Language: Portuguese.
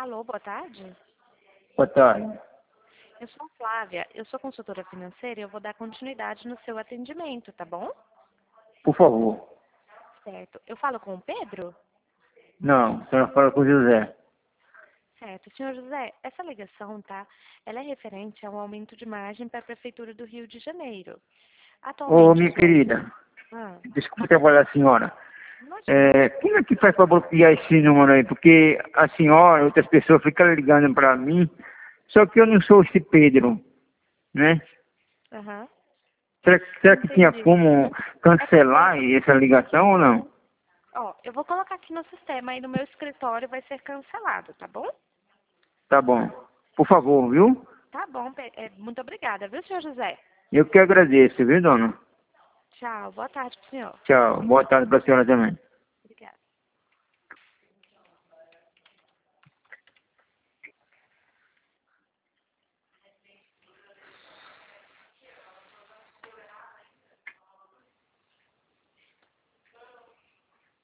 Alô, boa tarde. Boa tarde. Eu sou a Flávia, eu sou consultora financeira e eu vou dar continuidade no seu atendimento, tá bom? Por favor. Certo. Eu falo com o Pedro? Não, a senhora fala com o José. Certo. Senhor José, essa ligação, tá? Ela é referente ao aumento de margem para a Prefeitura do Rio de Janeiro. Ô, Atualmente, minha querida, Ah, desculpe trabalhar a senhora. imagina. Quem é que faz para bloquear esse número aí? Porque a senhora, outras pessoas ficam ligando para mim, só que eu não sou esse Pedro, né? Aham. Será que tinha Entendi. como É porque, cancelar essa ligação ou não? ó, eu vou colocar aqui no sistema e no meu escritório vai ser cancelado, tá bom? Tá bom. Por favor, viu? Tá bom, muito obrigada, viu, senhor José? Eu que agradeço, viu, dona? Tchau, boa tarde pro senhor. Tchau. Boa tarde para a senhora também.